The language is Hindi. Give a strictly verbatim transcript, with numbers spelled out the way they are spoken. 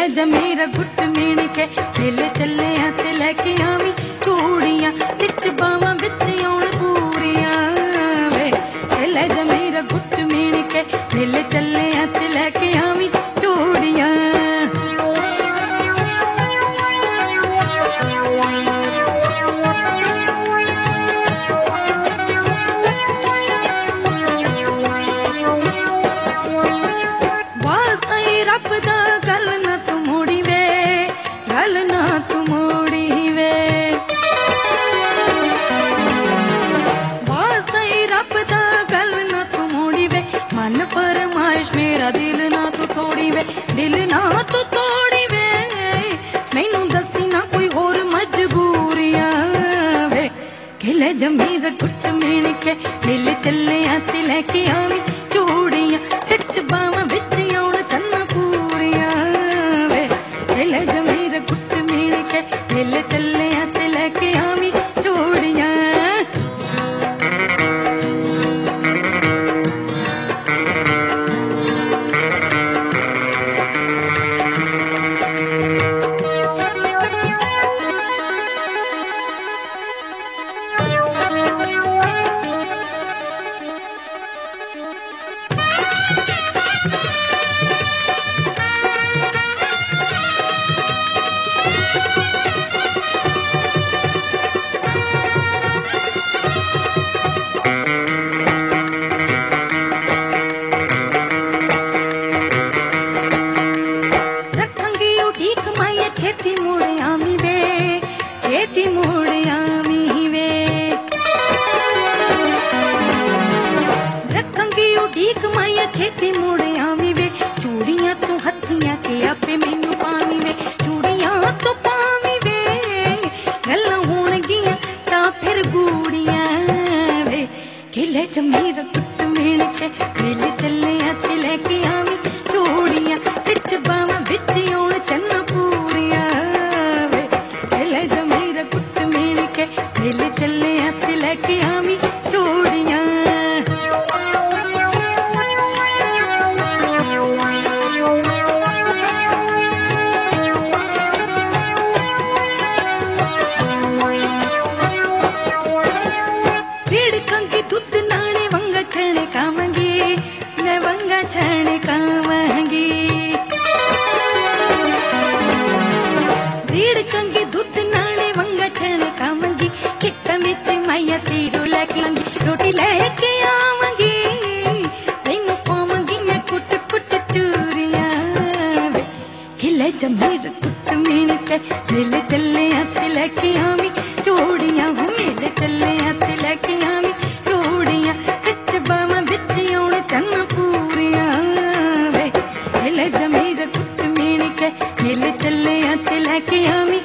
जमीर गुट मीण के मेले चले ते लेके आवी चूड़ियां सिच बावां विच आउण पूरियां वे खेले जमीर गुट मीण के मेले चले ते लेके आवी चूड़ियां। रब दा गल ना तू मोड़ी वे गल ना तू मोड़ी वे वास्ता ही रब दा गल ना तू मोड़ी वे मन फरमाइश मेरा दिल ना तू तोड़ी वे दिल ना तू तोड़ी वे मैनू दसी ना कोई होर मजबूरियां वे खिले जमीर गुट मीण के दिल चले ते लेके आवी चूड़ियां सिच बावां विच जमीर गुट मीण के मेले चले ते लेके आवी चूड़ियां। छेती मुड़ आमी वे छेती मुड़ आमी वे रखंगी उड़ीक माया छेती मुड़ आमी वे चूड़ियां तू हथियां के आपे मैनू पावी वे चूड़ियां तो पावी वे गल्लां होणगियां तां फिर गूड़ियां वे खिले जमीर गुट मीण के मेले चले ते लेके आवी चूड़ियां सिच बावां विच आउण चन्ना मेले चले ते लेके आवी चूड़ियां। भीड़ कंगी दुध नाने वंगा छणे कावंगी मैं वंगा छणे कावंगी भीड़ कंगी दुध नाने वंगा छणे कावंगी किट मिच माया तेरू लेके आंगी रोटी लेके आवांगी तेनू पावांगी मैं कुट कुट चूरियां वे खिले जमीर गुट मीण के मेले चले ते लेके आवी चूड़ियां हो मेले चले ते लेके आवी चूड़ियां सिच बावां विच आउण चन्ना पूरियां वे खिले जमीर गुट मीण के मेले चले ते लेके आवी